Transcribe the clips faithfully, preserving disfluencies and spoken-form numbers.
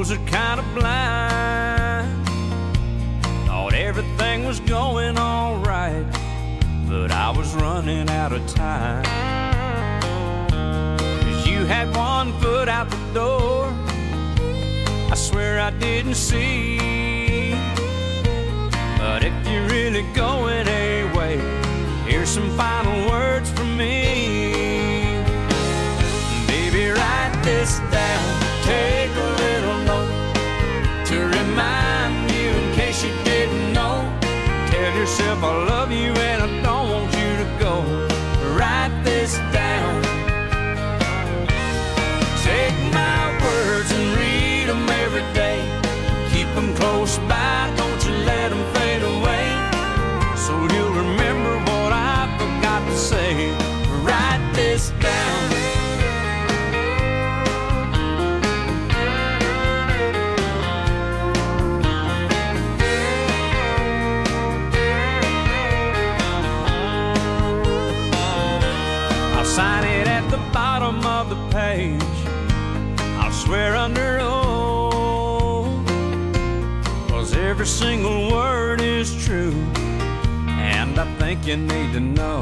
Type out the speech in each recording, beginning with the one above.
nose are kind of blind. Thought everything was going all right, but I was running out of time. 'Cause you had one foot out the door, I swear I didn't see. But if you're really going away, here's some final words from me. Baby, write this down, take a little note to remind you in case you didn't know. Tell yourself I love you and I don't want you to go. Write this down. Take my words and read them every day. Keep them close by, don't you let them fade away. So you'll remember what I forgot to say. Write this down. I'll sign it at the bottom of the page. I'll swear under oath, 'cause every single word is true, and I think you need to know.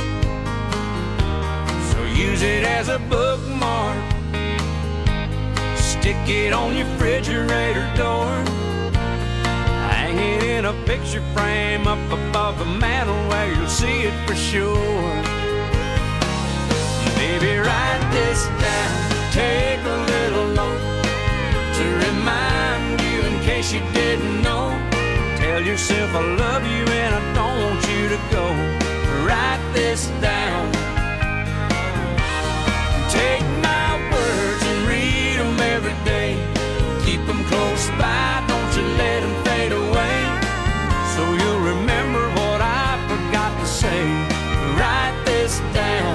So use it as a bookmark, stick it on your refrigerator door, hang it in a picture frame up above the mantle where you'll see it for sure. Baby, write this down, take a little note to remind you in case you didn't know. Tell yourself I love you and I don't want you to go. Write this down. Take my words and read them every day. Keep them close by, don't you let them fade away. So you'll remember what I forgot to say. Write this down.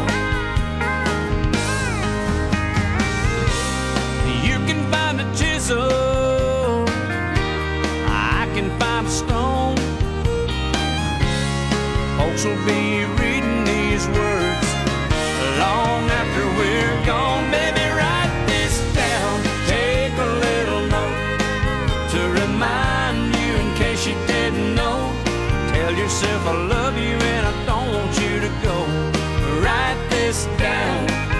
You can find a chisel, I can find a stone. Folks will be reading these words long after we're gone. Baby, write this down, take a little note to remind you in case you didn't know. Tell yourself I love you and I don't want you to go. Write this down.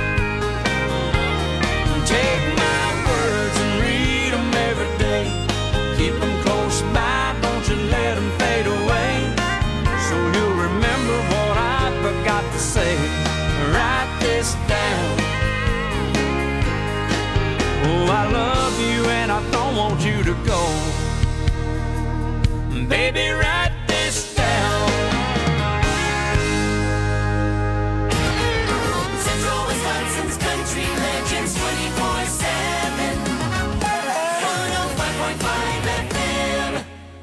Take my words and read them every day. Keep them close by, don't you let them fade away. So you'll remember what I forgot to say. Write this down. Oh, I love you and I don't want you to go. Baby, write this down. Central Wisconsin's country legends twenty-four seven. one oh five point five F M.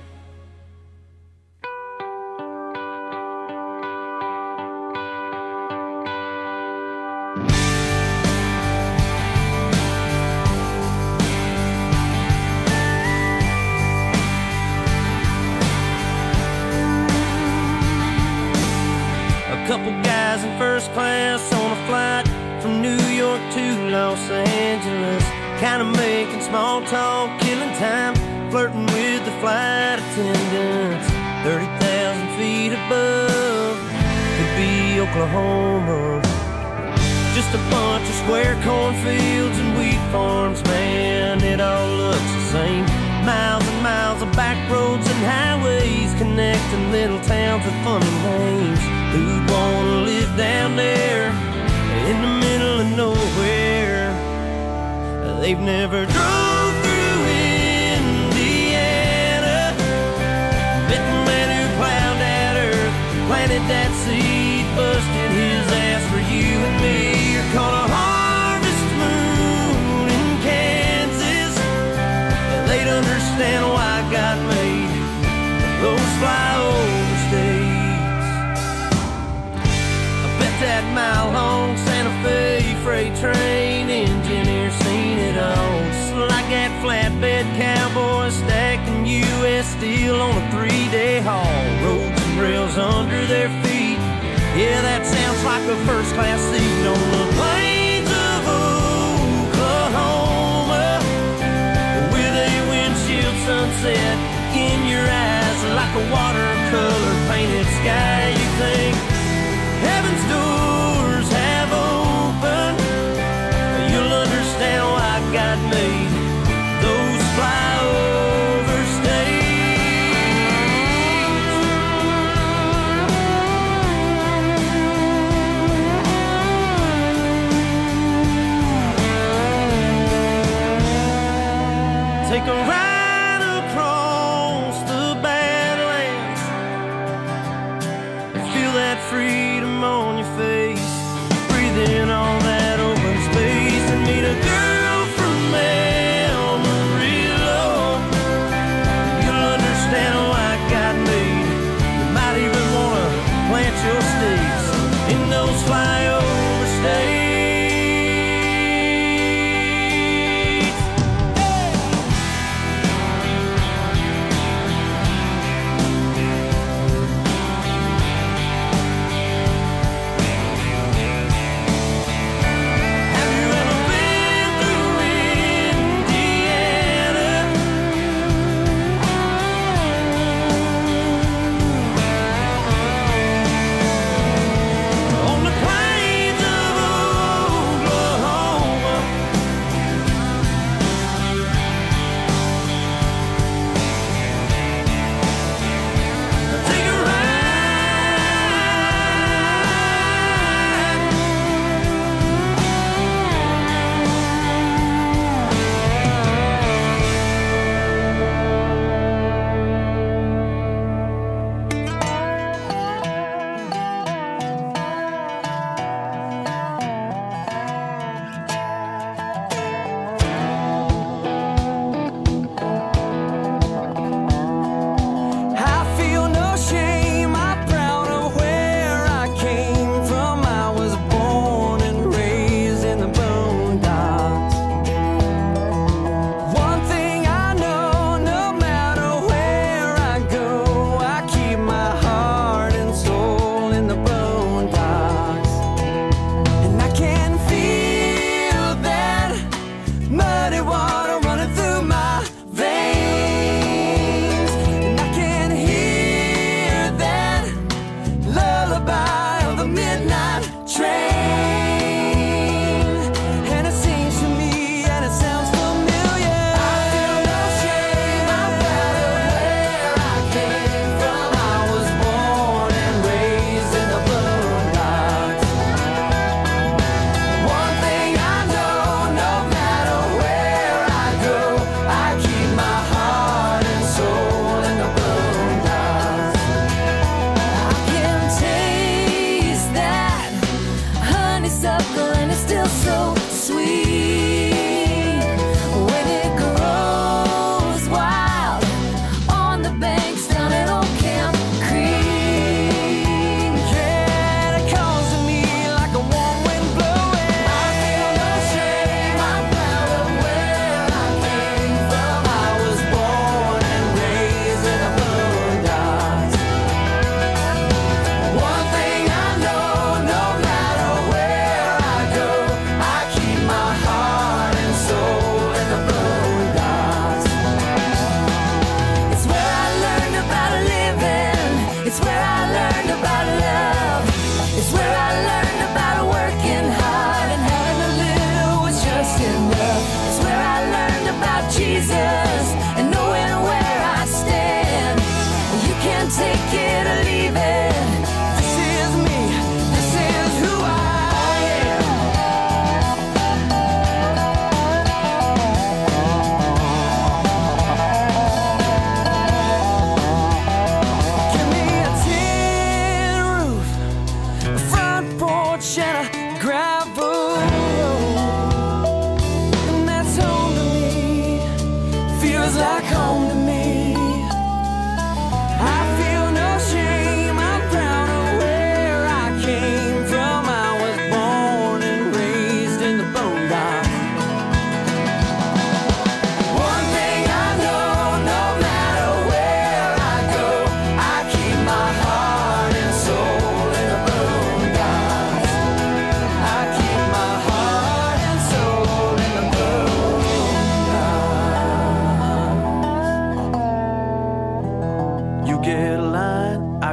A couple guys in first class on a flight from New York to Los Angeles, kind of making small talk, killing time, flirting with the flight attendants. thirty thousand feet above, could be Oklahoma. Just a bunch of square cornfields and wheat farms, man, it all looks the same. Miles and miles of back roads and highways connecting little towns with funny names. Who'd wanna live down there in the middle of nowhere? They've never drove through Indiana, met the man who plowed that earth, planted that seed, busted his ass for you and me. You're caught a harvest moon in Kansas. They'd understand why God made those flyover states. I bet that mile-long Santa Fe freight train engineer seen it all. Just like that flatbed cowboy stacking U S steel on a three-day haul. Roads and rails under their feet. Yeah, that sounds like a first-class seat on the plains of Oklahoma, with your eyes like a watercolor painted sky. You think heaven's doors have opened, you'll understand why God made those flyover states. Take a ride across the Badlands and feel that freedom on your face.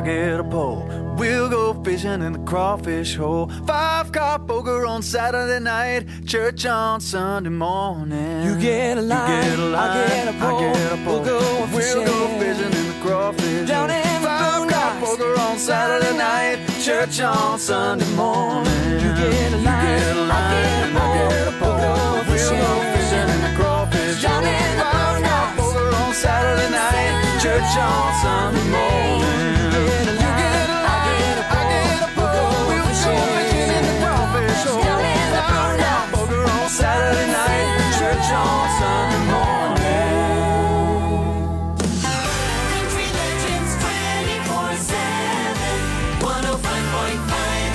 get a pole. We'll go fishing in the crawfish hole. Five car poker on Saturday night, church on Sunday morning. You get a line, you get a line, I get a pole. I get a pole. We'll go fishing, we'll go fishing in the crawfish down hole. in the Five car poker on Saturday night, church on Sunday morning. You get a line, you get a line, I get a pole. I get a pole. We'll go We'll go fishing in the crawfish down hole. in the Five car poker on Saturday night, church on Sunday morning. Saturday night, church on Sunday morning. Country Legends twenty-four seven, one oh five point five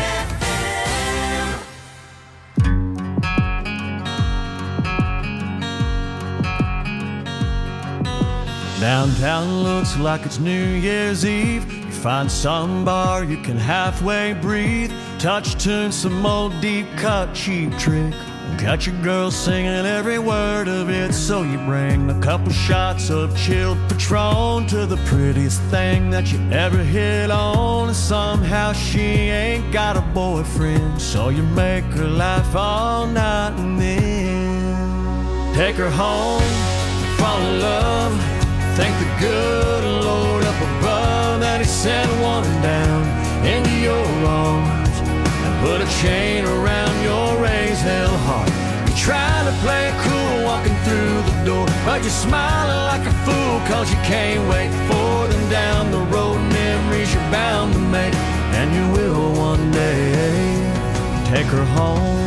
F M. Downtown looks like it's New Year's Eve. You find some bar you can halfway breathe. Touch tune, some old deep cut cheap trick. Got your girl singing every word of it, so you bring a couple shots of chilled Patron to the prettiest thing that you ever hit on. And somehow she ain't got a boyfriend, so you make her laugh all night and then take her home, fall in love. Thank the good Lord up above that he sent one down into your arms and put a chain around your raised hell heart. You try to play it cool walking through the door, but you're smiling like a fool cause you can't wait for them down the road. Memories you're bound to make, and you will one day take her home.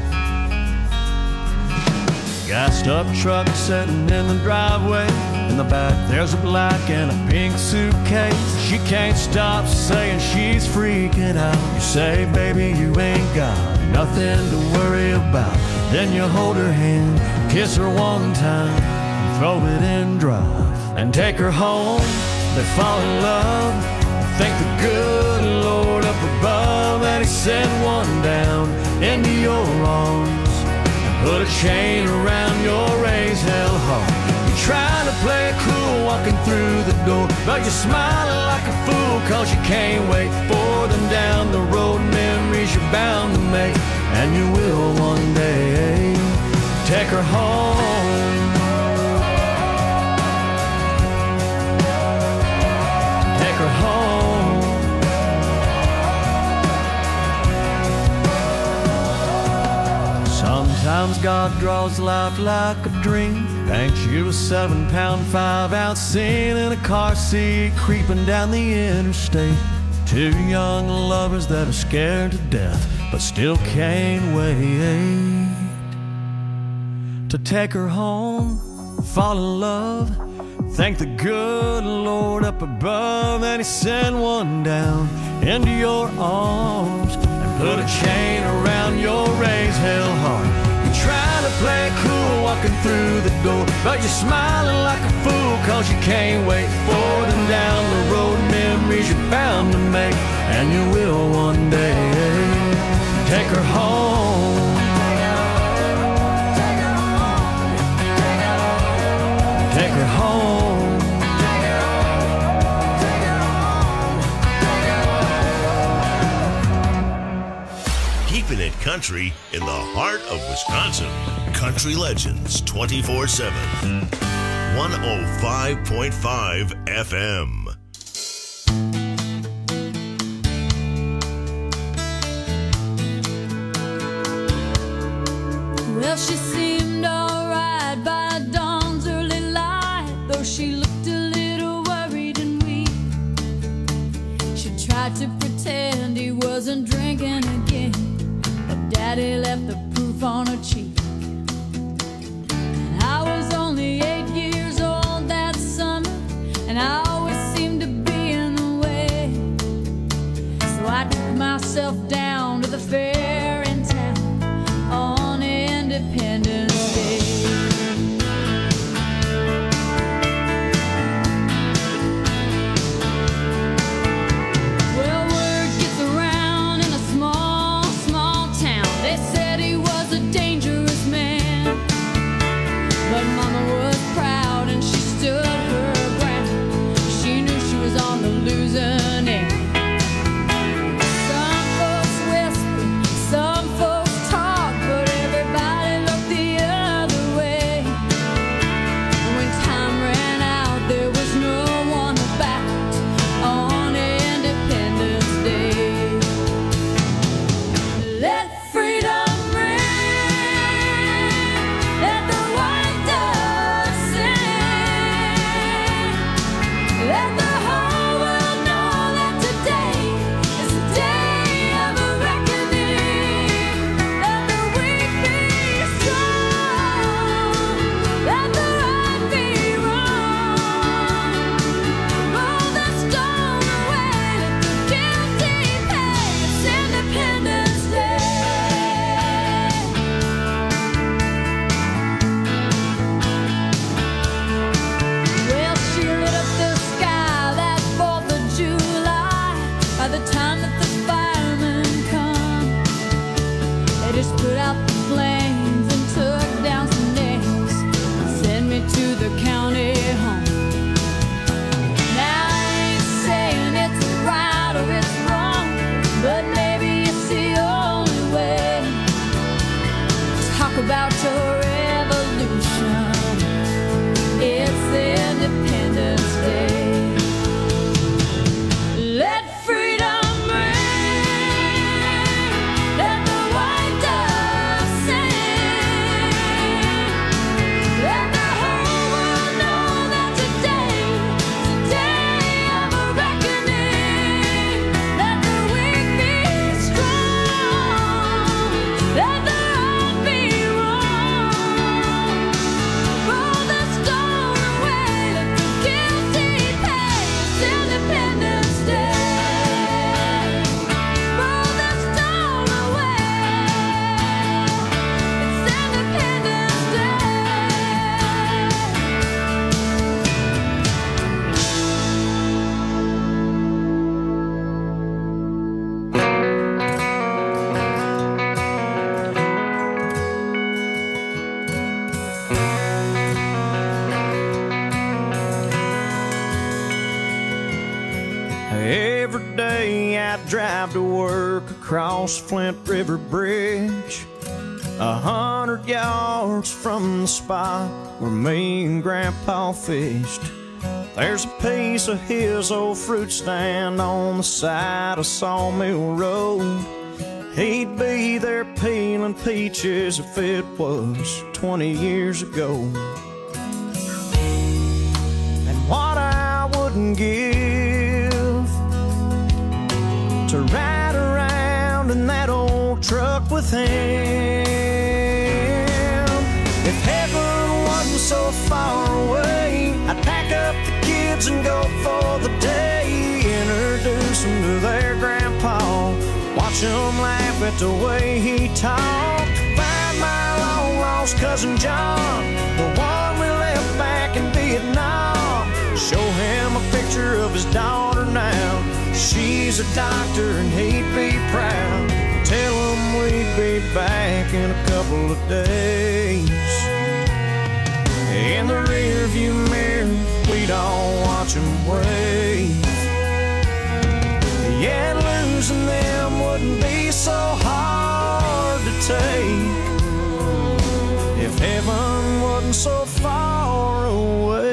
Gassed up truck sitting in the driveway. In the back there's a black and a pink suitcase. She can't stop saying she's freaking out. You say, baby, you ain't got nothing to worry about. Then you hold her hand, kiss her one time, throw it in drive, and take her home. They fall in love. Thank the good Lord up above that he sent one down into your arms. Put a chain around your raised hell heart. You try to play it cool walking through the door, but you're smiling like a fool cause you can't wait for them down the road. Memories you're bound to make, and you will one day take her home. Take her home. Sometimes God draws life like a dream, paints you a seven pound five ounce scene in a car seat creeping down the interstate. Two young lovers that are scared to death but still can't wait to take her home, fall in love. Thank the good Lord up above that he sent one down into your arms and put a chain around your raised hell heart. You try to play it cool walking through the door, but you're smiling like a fool cause you can't wait for them down the road. Memories you're bound to make, and you will one day take her home. Take her home. Keeping it country in the heart of Wisconsin. Country Legends twenty-four seven. one oh five point five F M. Well, she seemed alright by dawn's early light, though she looked a little worried and weak. She tried to pretend he wasn't drinking again, but Daddy left the proof on her cheek. And I was only eight years old that summer, and I always seemed to be in the way. So I took myself down to the fair in town on Independence Day. Well, word gets around in a small, small town. They said he was a dangerous man, but Mama was proud and she stood her ground. She knew she was on the losing end. Every day I drive to work across Flint River Bridge, a hundred yards from the spot where me and Grandpa fished. There's a piece of his old fruit stand on the side of Sawmill Road. He'd be there peeling peaches if it was twenty years ago. And what I wouldn't give to ride around in that old truck with him. If heaven wasn't so far away, I'd pack up the kids and go for the day. Introduce them to their grandpa, watch them laugh at the way he talked. Find my long lost cousin John, the one we left back in Vietnam. Show him a picture of his daughter now. She's a doctor and he'd be proud. Tell him we'd be back in a couple of days. In the rear view mirror, we'd all watch him wave. Yeah, losing them wouldn't be so hard to take if heaven wasn't so far away.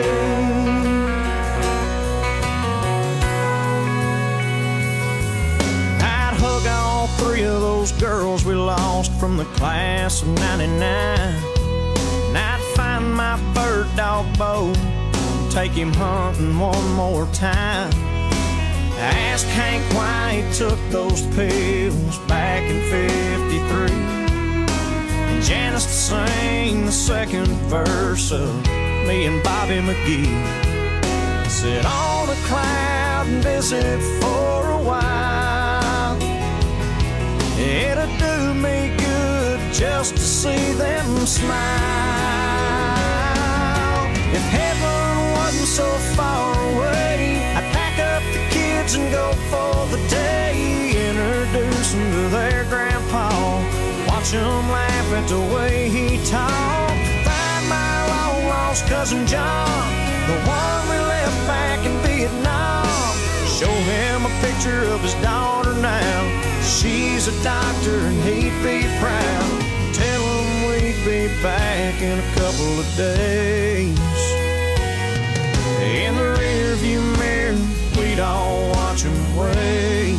I'd hug all three of those girls we lost from the class of ninety-nine. And I'd find my bird dog Bo, take him hunting one more time. I asked Hank why he took those pills back in fifty-three, and Janice to sing the second verse of me and Bobby McGee. Sit on a cloud and visit for a while. It'd do me good just to see them smile. If heaven wasn't so far away, I'd pack up the kids and go for the day. Introduce them to their grandpa, watch them laugh at the way he talked. Find my long lost cousin John, the one we left back in Vietnam. Show him a picture of his daughter now. She's a doctor and he'd be proud. Tell him we'd be back in a couple of days. In the rear view mirror, we'd all watch him wave.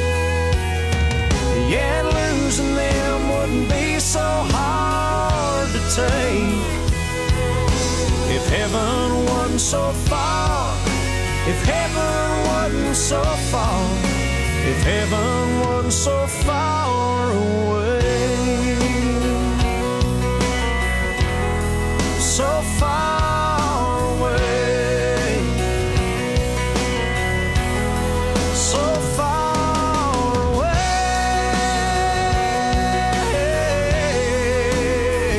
Yeah, losing them wouldn't be so hard to take if heaven wasn't so far. If heaven wasn't so far. If heaven wasn't so far away. So far away. So far away.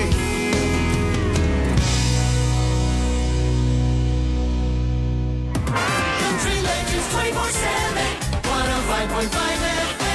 Country Legends twenty-four seven, one oh five point five F M.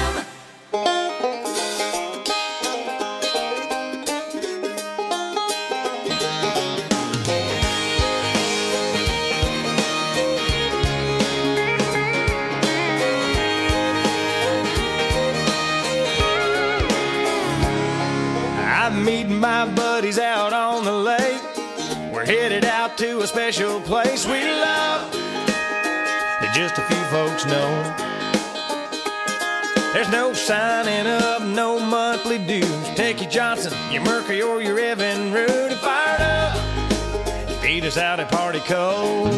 I'm meeting my buddies out on the lake. We're headed out to a special place we love that just a few folks know. There's no signing up, no monthly dues. Take your Johnson, your Mercury, or your Evan Root and fire it up. Feed us out at Party Cove.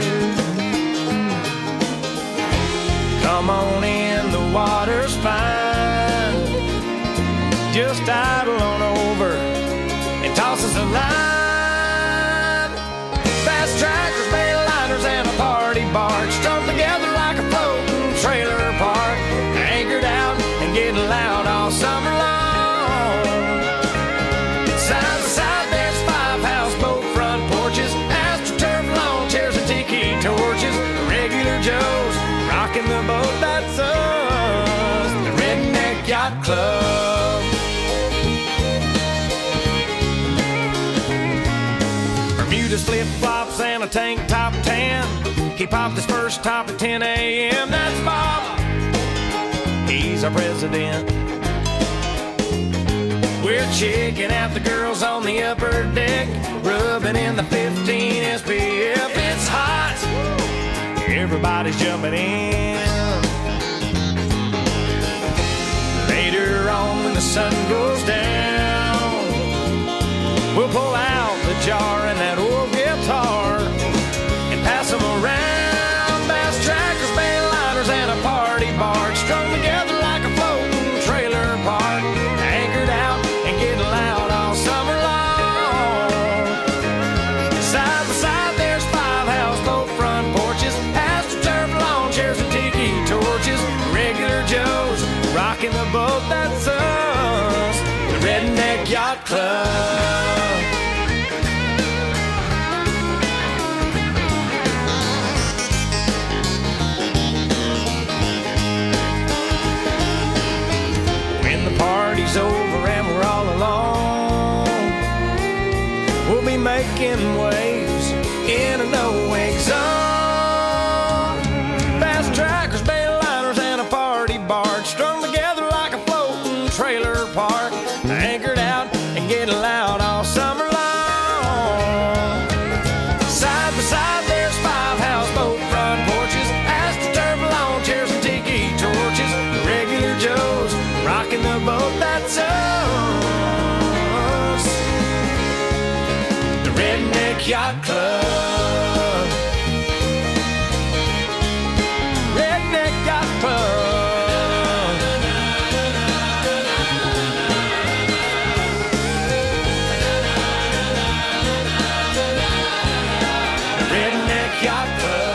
Come on in, the water's fine. Just idle on over and toss us a line. Fast tractors, bail liners, and a party barge strung together like a floating trailer park. Anchored out and getting loud all summer long. Side to side, there's five houseboat front porches, astroturf lawn chairs and tiki torches. Regular Joes rocking the boat, that's us, the Redneck Yacht Club. Bermuda's flip-flops and a tank top tan. He popped his first top at ten a.m. That's Bob. He's our president. We're checking out the girls on the upper deck, rubbing in the fifteen S P F. It's hot. Everybody's jumping in. Later on when the sun goes down, we'll pull out the jar and that old guitar and pass them around. Bass trackers, band liners, and a party barge strung together like a floating trailer park, anchored out and getting loud all summer long. Side by side there's five houseboat front porches, astroturf lawn chairs and tiki torches, regular Joes rocking the boat. That's us, the Redneck Yacht Club. Party's over and we're all alone, we'll be making waves in a no-wake zone. Fast trackers, band liners, and a party barge strung together like a floating trailer park, anchored out and getting loud all summer long. Side by side there's five houseboat front porches, astroturf lawn chairs and tiki torches, regular Joes rocking the boat. That's us, the Redneck Yacht Club. Redneck Yacht Club. The Redneck Yacht Club.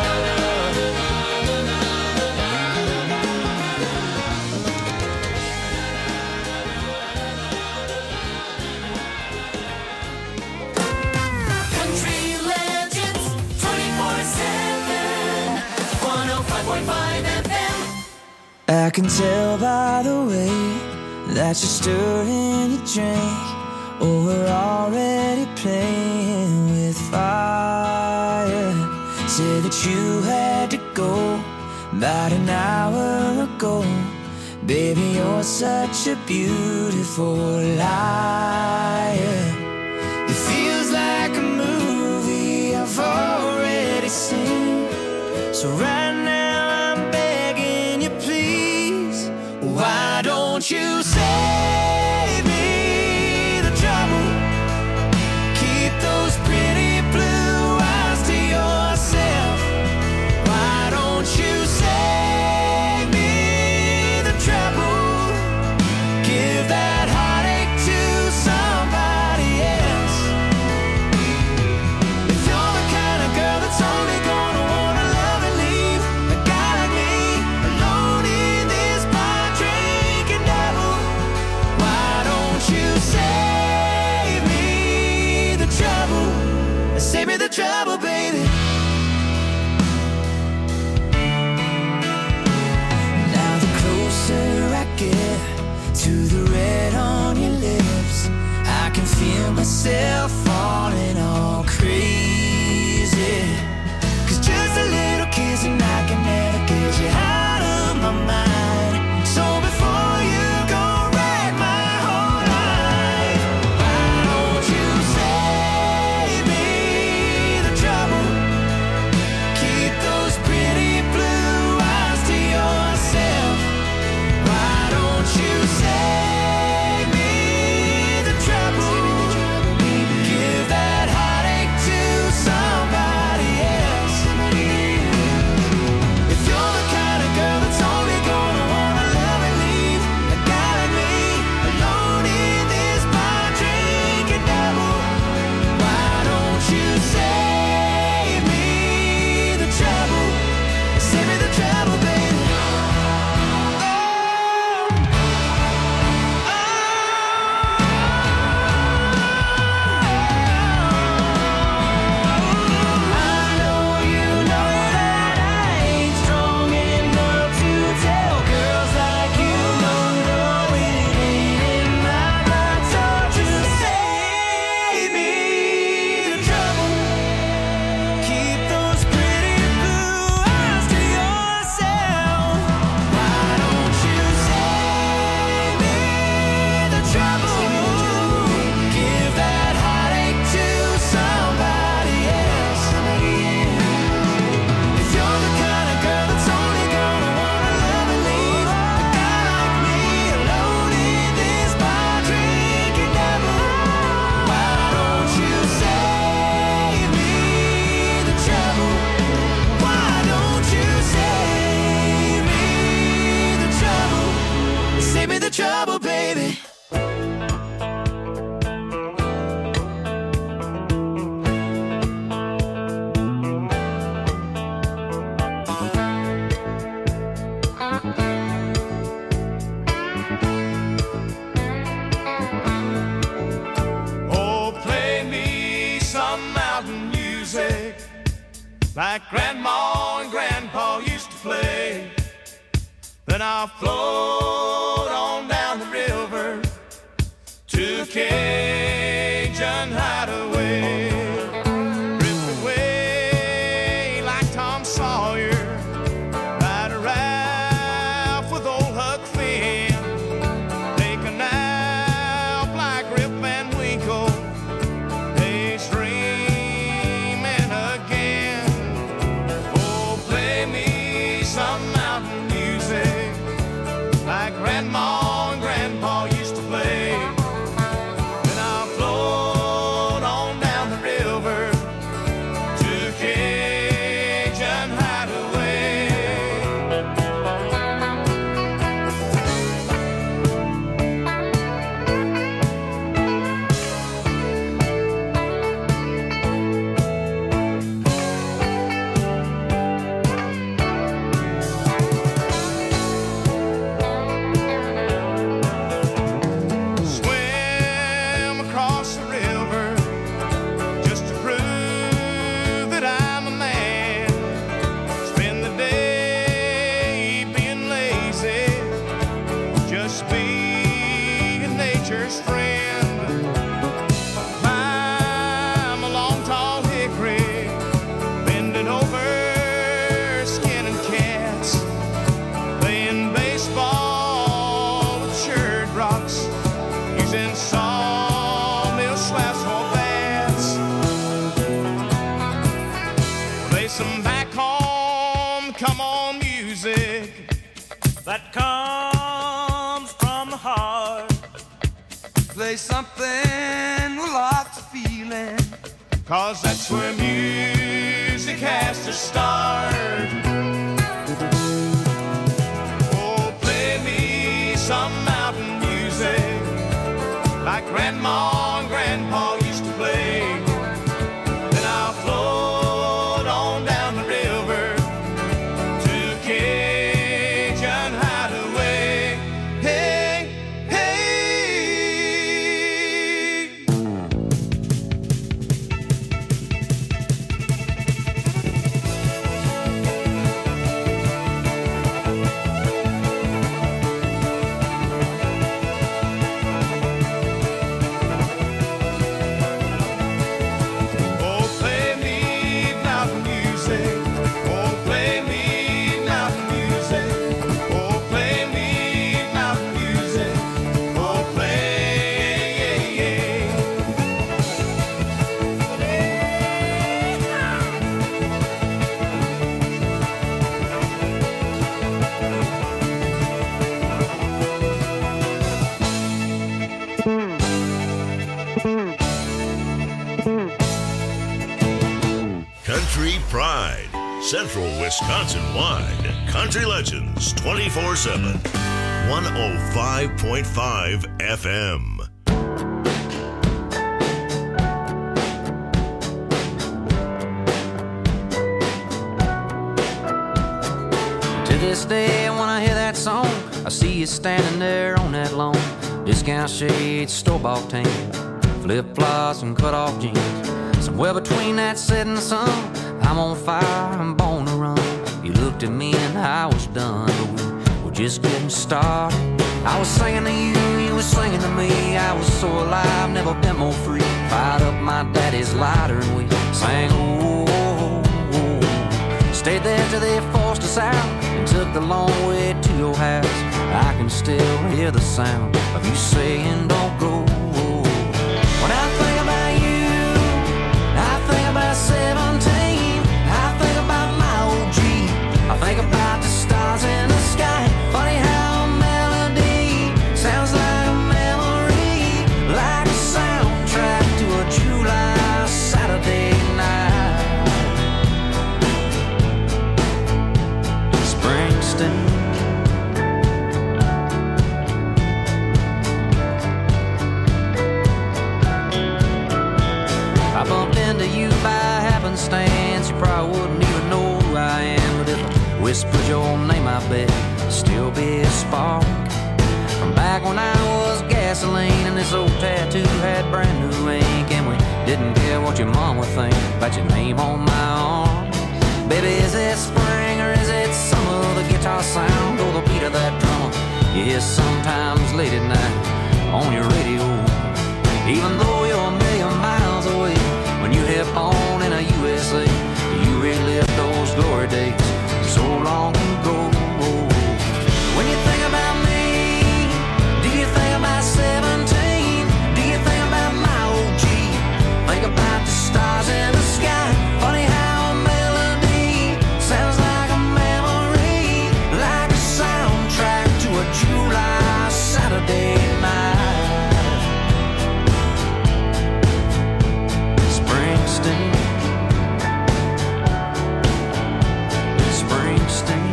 I can tell by the way that you're stirring your drink, or we're already playing with fire. Said that you had to go about an hour ago. Baby, you're such a beautiful liar. It feels like a movie I've already seen. So right now why don't you save me the trouble? Keep those pretty blue eyes to yourself. Why don't you save me the trouble? Give that heartache to somebody else. If you're the kind of girl that's only gonna wanna love and leave a guy like me alone in this bar drinking devil, why don't you save me the trouble? Save me the trouble, baby. Now the closer I get to the red on your lips, I can feel myself falling all crazy. Cause just a little kiss and I can never get you out of my mind. So before you go wreck my whole life, why don't you save me the trouble? Keep those pretty blue eyes to yourself. Why don't you save me the trouble? Grandma and Grandpa used to play. Then I'll float on down the river to a Cajun hideaway. Drift away like Tom Sawyer, ride a Ralph with old Huck Finn, take a nap like Rip Van Winkle, daydreaming again. Oh, play me some mountain music like Grandma and Grandpa used to play. Then I'll float on down the river to Cajun hideaway. Swim across the river just to prove that I'm a man. Spend the day being lazy, just being nature's friend. Climb a long tall hickory, bending over, skinning cats, playing baseball with church rocks, using sawmill slabs for bats. Play some back home, come on music that comes from the heart. Play something with lots of feeling, cause that's where music has to start. Oh, play me some mountain music like Grandma and Grandpa used to play. Then I'll float on down the river to Cajun hideaway. Hey, hey. Oh, play me mountain music. Oh, play me mountain music. Oh, play me mountain music. Oh, play. Country Pride, Central Wisconsin wide. Country Legends twenty-four seven. one oh five point five F M. To this day, when I hear that song, I see you standing there on that lawn. Discount shades, store-bought tan, flip-flops and cut-off jeans. Somewhere between that setting sun, I'm on fire, I'm born to run. You looked at me and I was done, but we were just getting started. I was singing to you, you were singing to me. I was so alive, never been more free. Fired up my daddy's lighter and we sang, oh, oh, oh. Stayed there till they forced us out and took the long way to your house. I can still hear the sound of you saying, don't go. When I think about you, I think about seventeen. I think about my old Jeep. I think about the stars in the sky. Funny how a melody sounds like a memory, like a soundtrack to a July Saturday night. Springsteen. I bumped into you by happenstance. You probably wouldn't even know who I am, but if I whispered your name, I bet it'd still be a spark from back when I was gasoline and this old tattoo had brand new ink, and we didn't care what your mom would think about your name on my arm. Baby, is it spring or is it summer? The guitar sound or the beat of that drum? You hear sometimes late at night on your radio. Even though you're a million miles away, when you hit on in a U S A, you relive those glory days so long ago. When you think about me, do you think about seventeen? Do you think about my O G? Think about the stars in the sky. Funny how a melody sounds like a memory, like a soundtrack to a July Saturday night. Springsteen, Springsteen.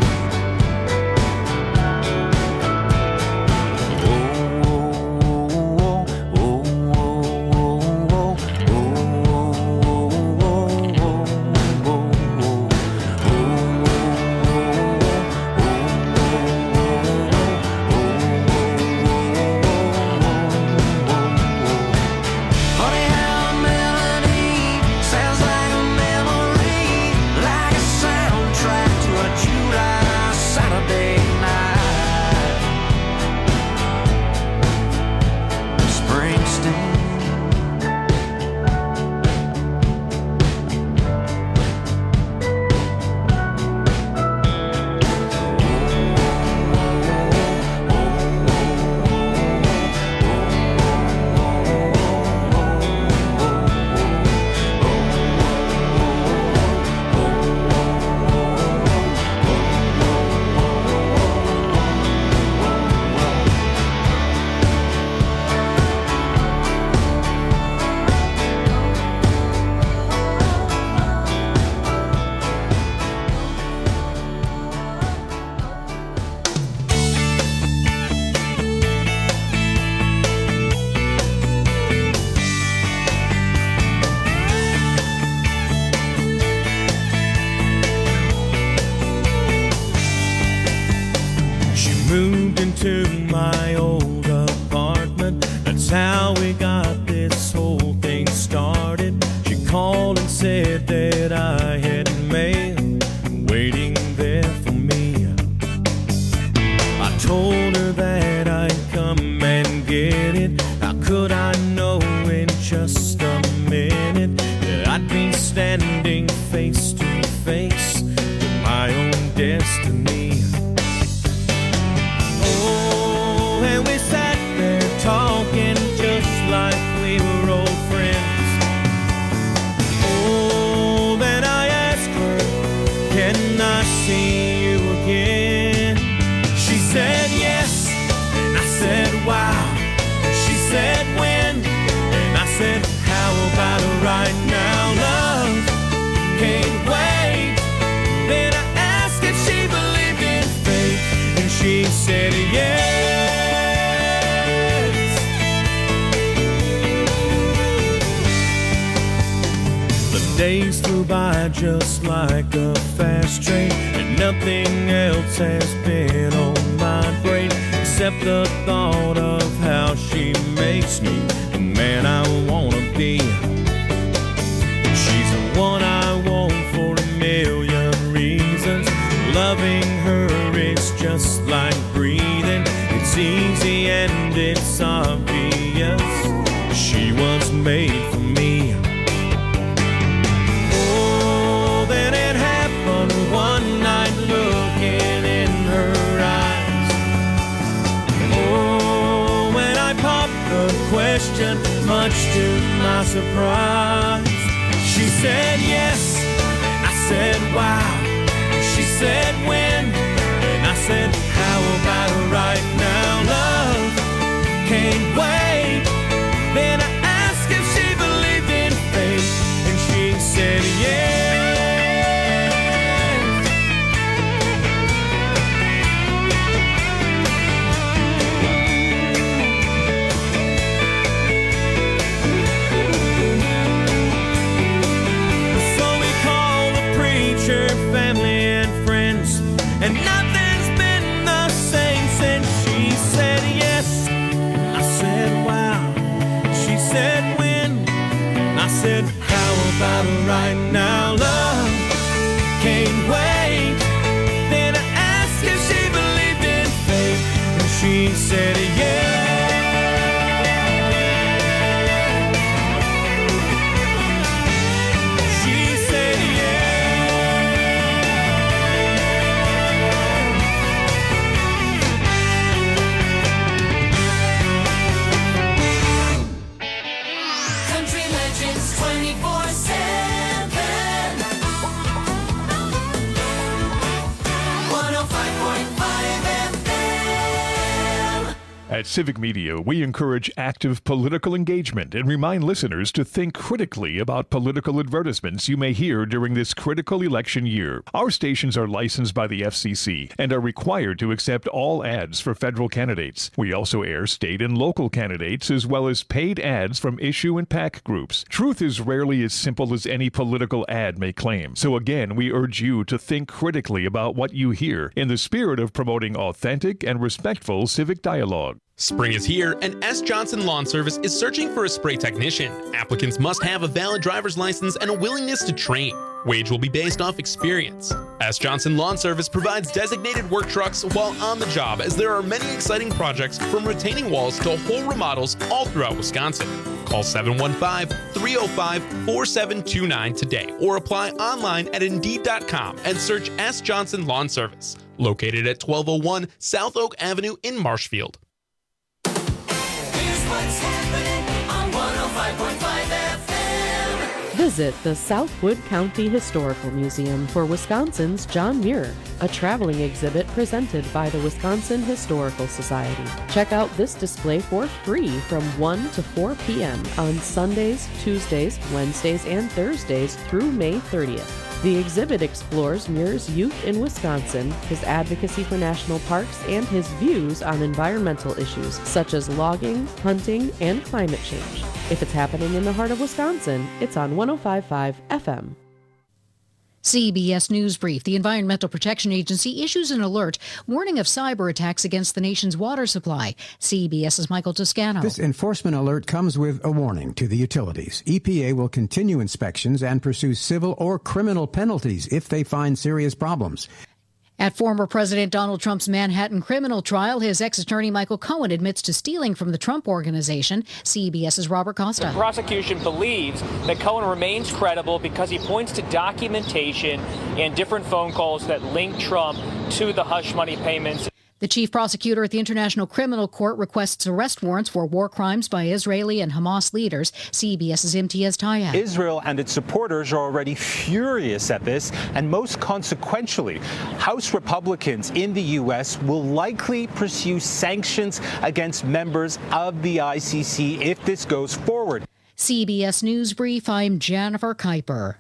Moved into my old apartment. That's how we got this whole thing started. She called and said that I had mail waiting there for me. I told her that I'd come and get it. How could I know in just a minute that I'd be standing face to face with my own destiny? And we sat there talking just like we were old friends. Oh, then I asked her, can I see you again? She said yes, and I said wow. She said when, and I said how about right now, love? Can't wait. Then I asked if she believed in fate, and she said yes. Days flew by just like a fast train, and nothing else has been on my brain except the thought of how she makes me the man I wanna be. She's the one I want for a million reasons. Loving her is just like breathing. It's easy and it's obvious. She was made for me. Then it happened one night, looking in her eyes. Oh, when I popped the question, much to my surprise, she said yes, and I said wow. She said when, and I said how about right now, love? Can't wait. Then I asked if she believed in fate, and she said yes. And nothing's been the same since she said yes. I said wow. She said when. I said how about right now, love? Can't At Civic Media, we encourage active political engagement and remind listeners to think critically about political advertisements you may hear during this critical election year. Our stations are licensed by the F C C and are required to accept all ads for federal candidates. We also air state and local candidates as well as paid ads from issue and PAC groups. Truth is rarely as simple as any political ad may claim. So again, we urge you to think critically about what you hear in the spirit of promoting authentic and respectful civic dialogue. Spring is here, and S. Johnson Lawn Service is searching for a spray technician. Applicants must have a valid driver's license and a willingness to train. Wage will be based off experience. S. Johnson Lawn Service provides designated work trucks while on the job, as there are many exciting projects from retaining walls to whole remodels all throughout Wisconsin. Call seven one five, three oh five, four seven two nine today or apply online at Indeed dot com and search S. Johnson Lawn Service, located at twelve oh one South Oak Avenue in Marshfield. Here's what's happening on one oh five point five F M. Visit the Southwood County Historical Museum for Wisconsin's John Muir, a traveling exhibit presented by the Wisconsin Historical Society. Check out this display for free from one to four p.m. on Sundays, Tuesdays, Wednesdays, and Thursdays through May thirtieth. The exhibit explores Muir's youth in Wisconsin, his advocacy for national parks, and his views on environmental issues such as logging, hunting, and climate change. If it's happening in the heart of Wisconsin, it's on one oh five point five F M. C B S News Brief. The Environmental Protection Agency issues an alert warning of cyber attacks against the nation's water supply. CBS's Michael Toscano. This enforcement alert comes with a warning to the utilities. E P A will continue inspections and pursue civil or criminal penalties if they find serious problems. At former President Donald Trump's Manhattan criminal trial, his ex-attorney Michael Cohen admits to stealing from the Trump Organization. CBS's Robert Costa. The prosecution believes that Cohen remains credible because he points to documentation and different phone calls that link Trump to the hush money payments. The chief prosecutor at the International Criminal Court requests arrest warrants for war crimes by Israeli and Hamas leaders. CBS's Imtiaz Tayeb. Israel and its supporters are already furious at this, and most consequentially, House Republicans in the U S will likely pursue sanctions against members of the I C C if this goes forward. C B S News Brief, I'm Jennifer Kuiper.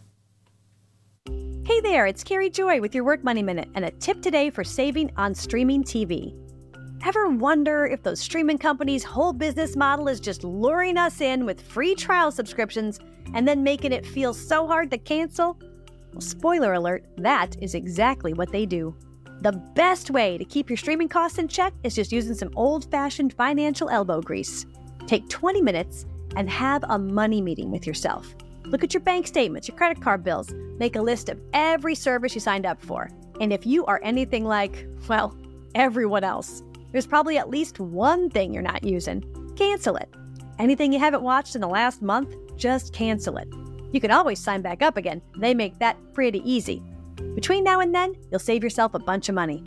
Hey there, it's Carrie Joy with your Work Money Minute and a tip today for saving on streaming T V. Ever wonder if those streaming companies' whole business model is just luring us in with free trial subscriptions and then making it feel so hard to cancel? Well, spoiler alert, that is exactly what they do. The best way to keep your streaming costs in check is just using some old-fashioned financial elbow grease. Take twenty minutes and have a money meeting with yourself. Look at your bank statements, your credit card bills. Make a list of every service you signed up for. And if you are anything like, well, everyone else, there's probably at least one thing you're not using. Cancel it. Anything you haven't watched in the last month, just cancel it. You can always sign back up again. They make that pretty easy. Between now and then, you'll save yourself a bunch of money.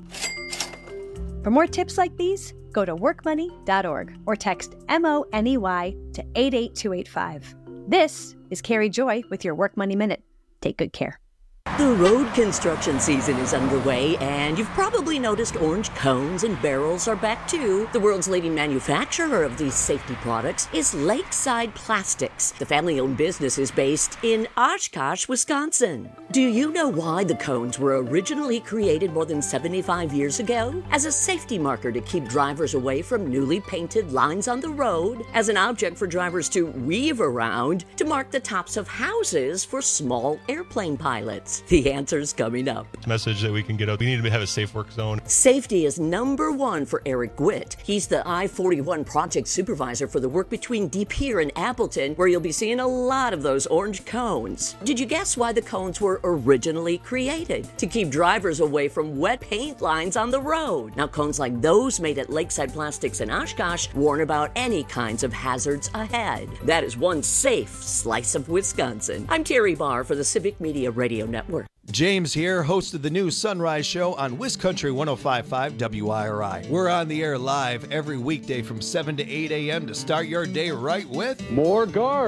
For more tips like these, go to work money dot org or text M O N E Y to eight eight two eight five. This is Carrie Joy with your Work Money Minute. Take good care. The road construction season is underway, and you've probably noticed orange cones and barrels are back too. The world's leading manufacturer of these safety products is Lakeside Plastics. The family-owned business is based in Oshkosh, Wisconsin. Do you know why the cones were originally created more than seventy-five years ago? As a safety marker to keep drivers away from newly painted lines on the road, as an object for drivers to weave around, to mark the tops of houses for small airplane pilots. The answer's coming up. Message that we can get out. We need to have a safe work zone. Safety is number one for Eric Gwitt. He's the I forty-one project supervisor for the work between De Pere and Appleton, where you'll be seeing a lot of those orange cones. Did you guess why the cones were originally created? To keep drivers away from wet paint lines on the road. Now, cones like those made at Lakeside Plastics in Oshkosh warn about any kinds of hazards ahead. That is one safe slice of Wisconsin. I'm Terry Barr for the Civic Media Radio Network. James here, host of the new Sunrise Show on WisCountry one oh five point five W I R I. We're on the air live every weekday from seven to eight a.m. to start your day right with more Garth.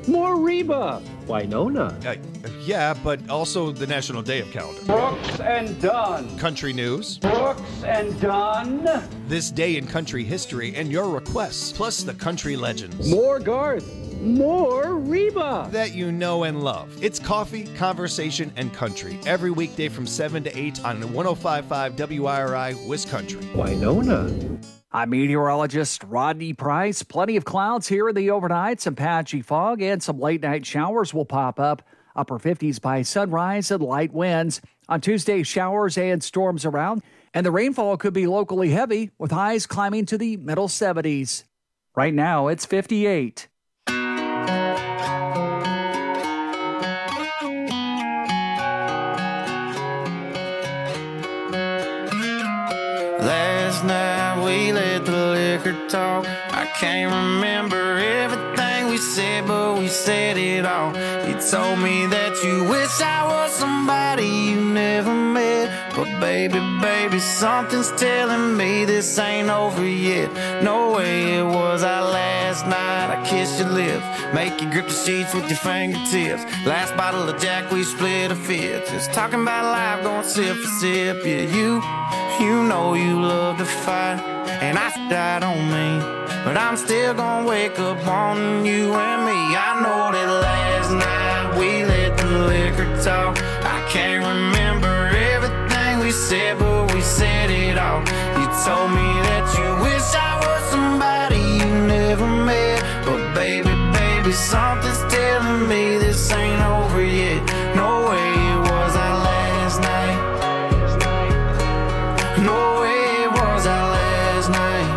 More Reba. Winona. Uh, yeah, but also the National Day of Calendar. Brooks and Dunn. Country news. Brooks and Dunn. This day in country history and your requests, plus the country legends. More Garth. More Reba. That you know and love. It's coffee, conversation, and country. Every weekday from seven to eight on one oh five point five W I R I, Wisconsin. Winona. I'm meteorologist Rodney Price. Plenty of clouds here in the overnight, some patchy fog, and some late night showers will pop up. Upper fifties by sunrise and light winds. On Tuesday, showers and storms around, and the rainfall could be locally heavy with highs climbing to the middle seventies. Right now, it's fifty-eight. Last night we let the liquor talk. I can't remember everything we said, but we said it all. You told me that you wish I was somebody you never met. But baby, baby, something's telling me this ain't over yet. No way it was our last night. I kissed your lips, make you grip the sheets with your fingertips. Last bottle of Jack, we split a fifth. Just talking about life, going sip for sip. Yeah, you, you know you love to fight, and I died on me, but I'm still gonna wake up on you and me. I know that last night we let the liquor talk. I can't remember everything we said, but we said it all. You told me that you wish I was somebody you never met. But baby, baby, something's telling me this ain't over yet. No way it was our last night. No way it was our last night.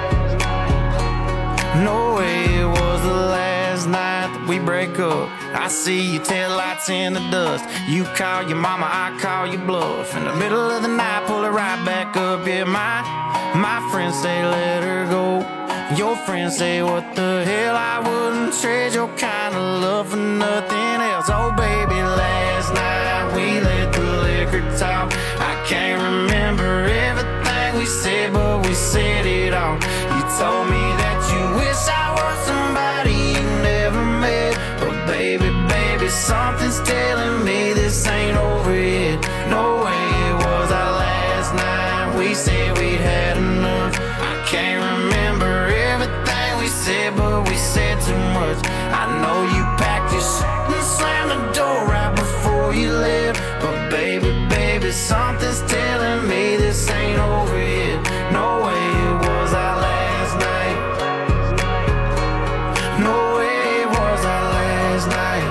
No way it was the last night that we break up. I see your taillights in the dust. You call your mama, I call your bluff. In the middle of the night, pull it right back up. Yeah, my, my friends say let her go. Your friends say what the hell, I wouldn't trade your kind of love for nothing else. Oh baby, last night we let the liquor talk. I can't remember everything we said, but we said it all. You told me that you wish I was somebody you never met. But baby, baby, something's telling me this ain't over yet. No way it was our last night. We said we'd had enough. I can't remember everything we said, but we said too much. I know you packed your shit and slammed the door right before you left. But baby, baby, something's telling me this ain't over yet. No way it was our last night. No way it was our last night.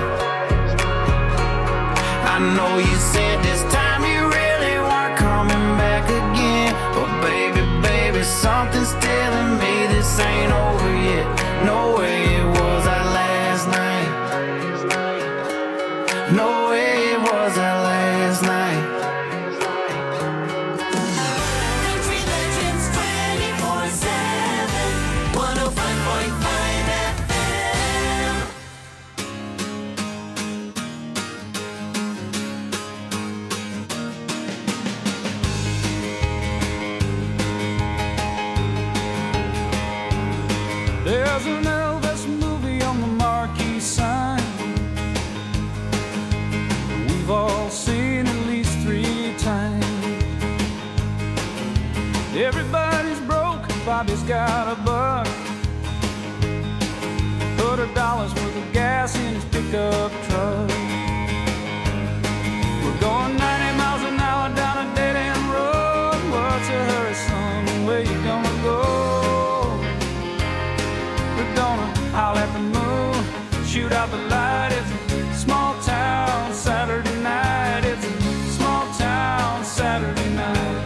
I know you said this time you really weren't coming back again. But baby, baby, something's telling me this ain't over yet. No way it was our last night. No way it was our last night. Country Legends twenty-four seven, one oh five point five F M. There's an Elvis movie on the marquee sign. We've all seen at least three times. Everybody's broke, Bobby's got a buck. Put a dollar's worth of gas in his pickup truck. We're going ninety miles an hour down a dead end road. What's a hurry, son? Where you gonna go? We're gonna howl at the moon, shoot out the light. It's a small town Saturday night. It's a small town Saturday night.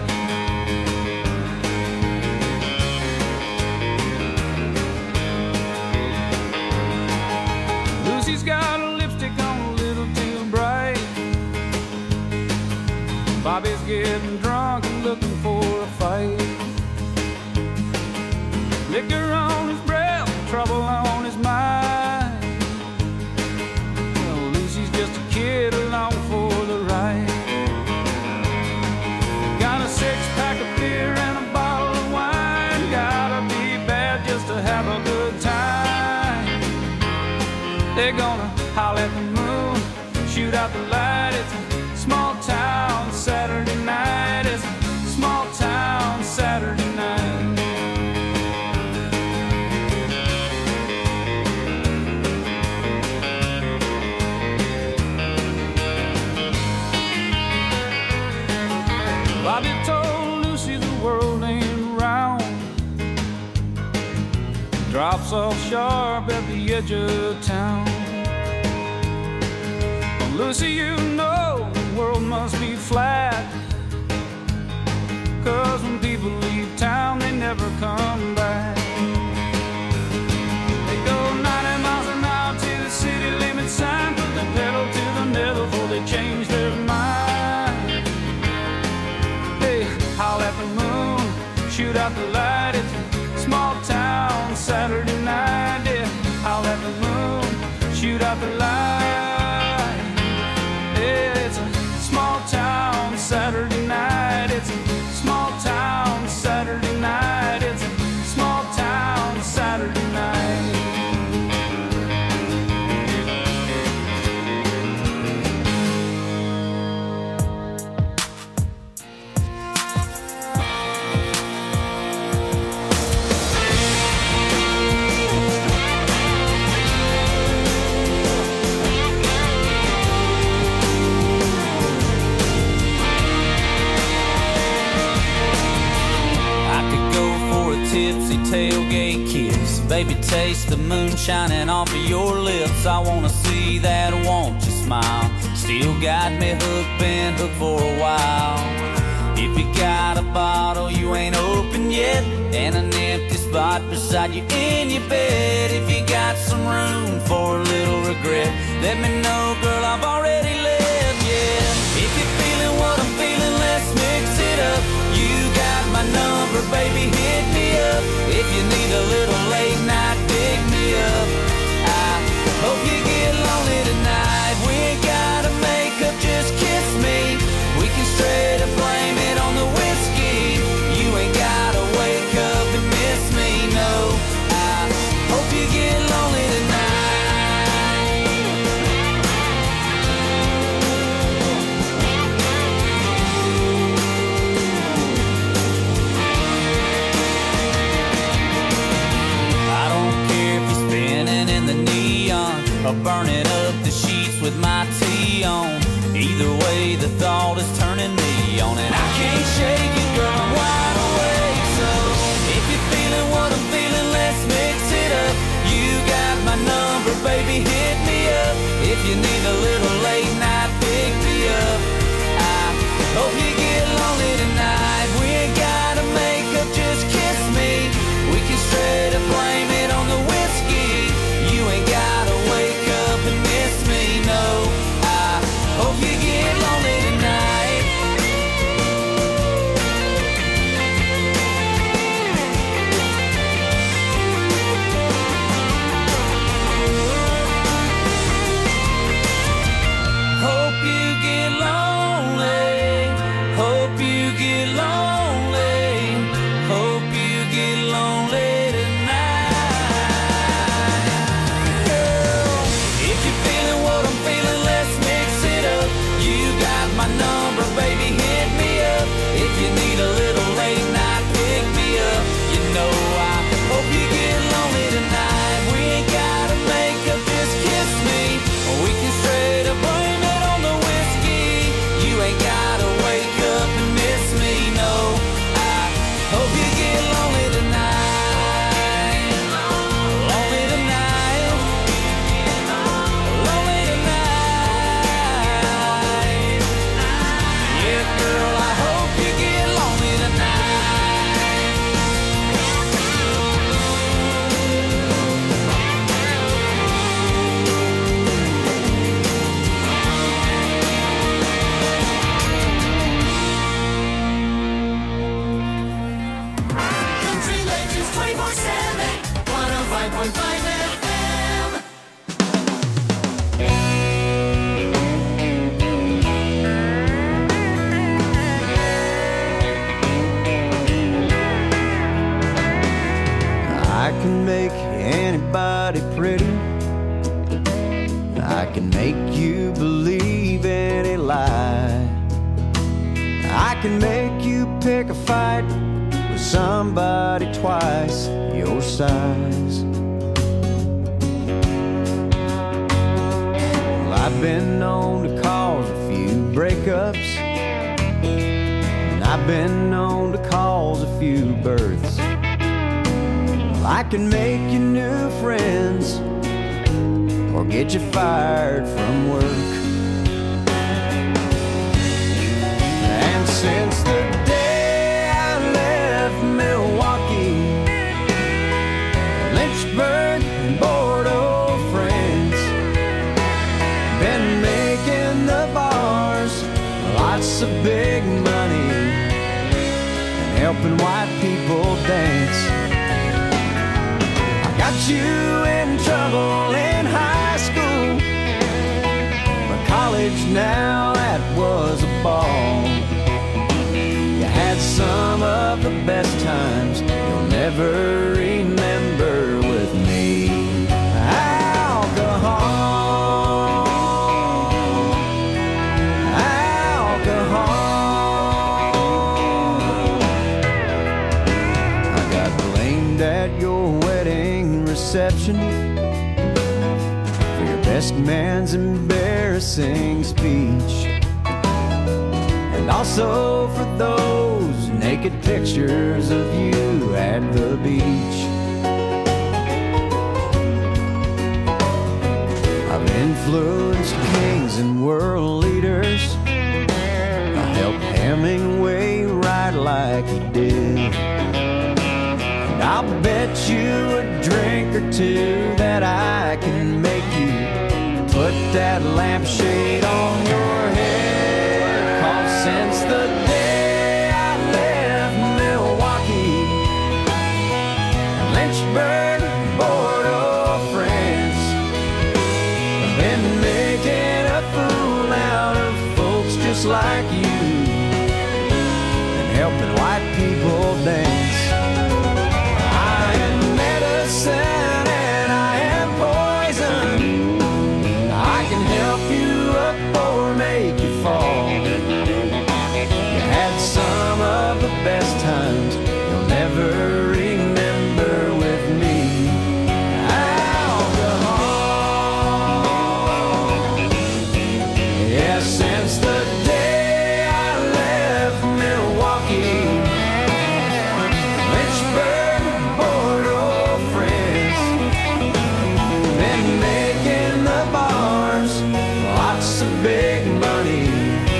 Lucy's got a lipstick on a little too bright. Bobby's getting drunk and looking for a fight. Liquor on his breath, trouble on his mind. Well, Lucy's just a kid along for the ride. Got a six-pack of beer and a bottle of wine. Gotta be bad just to have a good time. They're gonna Bobby told Lucy the world ain't round. Drops off sharp at the edge of town. Well, Lucy, you know the world must be flat, 'cause when people leave town, they never come back. They go ninety miles an hour to the city limit sign, put the pedal to the metal before they change their mind. Hey, howl at the moon, shoot out the light, it's a small town Saturday night. Yeah, howl at the moon, shoot out the light. Yeah, it's a small town Saturday night. It's a small town Saturday night. It's a small town Saturday night. Tipsy tailgate kiss, baby, taste the moon shining off of your lips. I wanna see that, won't you smile? Still got me hooked, been hooked for a while. If you got a bottle you ain't open yet, and an empty spot beside you in your bed, if you got some room for a little regret, let me know, girl, I've already left, yeah. If you're feeling what I'm feeling, let's mix it up. You got my number, baby, hit me up. If you need a little late night, pick me up. I hope you get lonely tonight. We ain't gotta make up, just kiss me. We can straight up blame it on the whiskey. You ain't gotta wake up and miss me, no. I hope you get lonely tonight. Or burning up the sheets with my tea on. Either way, the thought is turning me on, and I can't shake it, girl, I'm wide awake. So if you're feeling what I'm feeling, let's mix it up. You got my number, baby, hit me up. If you need a little late night, pick me up. I hope you get lonely tonight. We ain't gotta make up, just kiss me. We can straight up blame it on the whiskey. You ain't gotta wake up and miss me, no. I hope you get lonely tonight. Hope you get lonely. Hope you get lonely. Hope you get lonely tonight. Girl, if you're feeling what I'm feeling, let's mix it up. You got my number, baby, hit me up. If you need a little late night, pick me up. You know I hope you get lonely tonight. We ain't gotta make up, just kiss me. We can straight up blame it on the whiskey. You ain't gotta wake up and miss me, no. I hope you get lonely tonight. Lonely tonight. Lonely tonight. Yeah, girl, I hope you get lonely tonight. Country Legends twenty-four seven, one oh five point five F M. I can make anybody pretty. I can make you believe any lie. I can make you pick a fight with somebody twice your size. Well, I've been known to cause a few breakups, and I've been known to cause a few births. I can make you new friends or get you fired from work. And since the day I left Milwaukee, Lynchburg and Bordeaux, France, been making the bars lots of big money and helping white people dance. I got you in trouble in high school, but college now, that was a ball. You had some of the best times you'll never remember with me. Alcohol, alcohol. I got blamed at your wedding reception for your best man's embarrassing speech, and also for those naked pictures of you at the beach. I've influenced kings and world leaders. I helped Hemingway write like he did. And I'll bet you a drink or two that I can make you put that lampshade on your head. 'Cause since the day I left Milwaukee, Lynchburg, Bordeaux, France, I've been making a fool out of folks just like you and helping white people dance. I am medicine and I am poison. I can help you up or make you fall. You had some of the best times you'll never remember with me. Alcohol. Yeah, since the day I left Milwaukee, Lynchburg, Bordeaux, France, been making the bars lots of big money.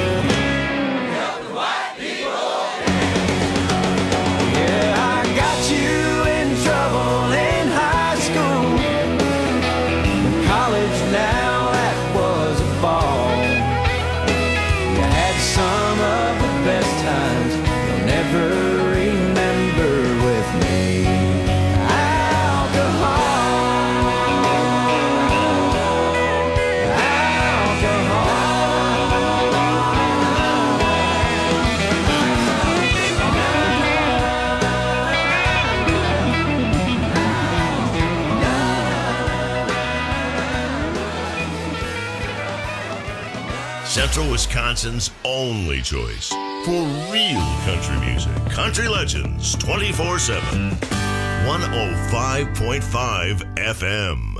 Yeah, I got you in trouble in high school. In college now, that was a ball. You had some of the best times you'll never remember with me. Alcohol, Central Wisconsin's only choice for real country music. Country Legends twenty-four seven. one oh five point five F M.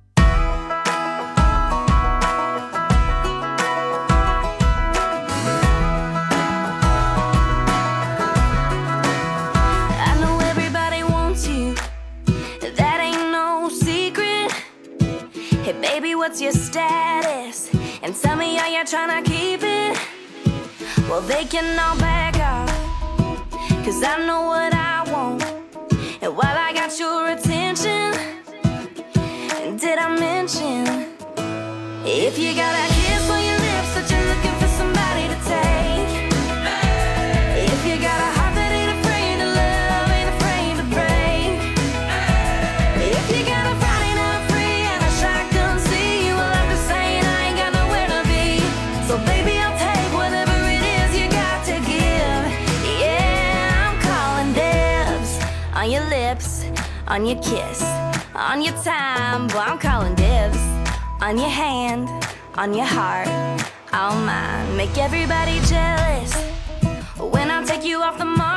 I know everybody wants you, that ain't no secret. Hey baby, what's your status? And tell me how you're trying to keep it. Well, they can all back off, 'cause I know what I want. And while I got your attention, did I mention, if you got a kiss on your lips that you're looking for somebody to take, if you got a heart that ain't afraid to love, ain't afraid to break, if you got a Friday night free and a shotgun seat, well, I'm just saying I ain't got nowhere to be. So baby, I'll take whatever it is you got to give. Yeah, I'm calling dibs on your lips, on your kiss, on your time. Boy, I'm calling dibs on your hand, on your heart, all mine. Make everybody jealous when I take you off the mark.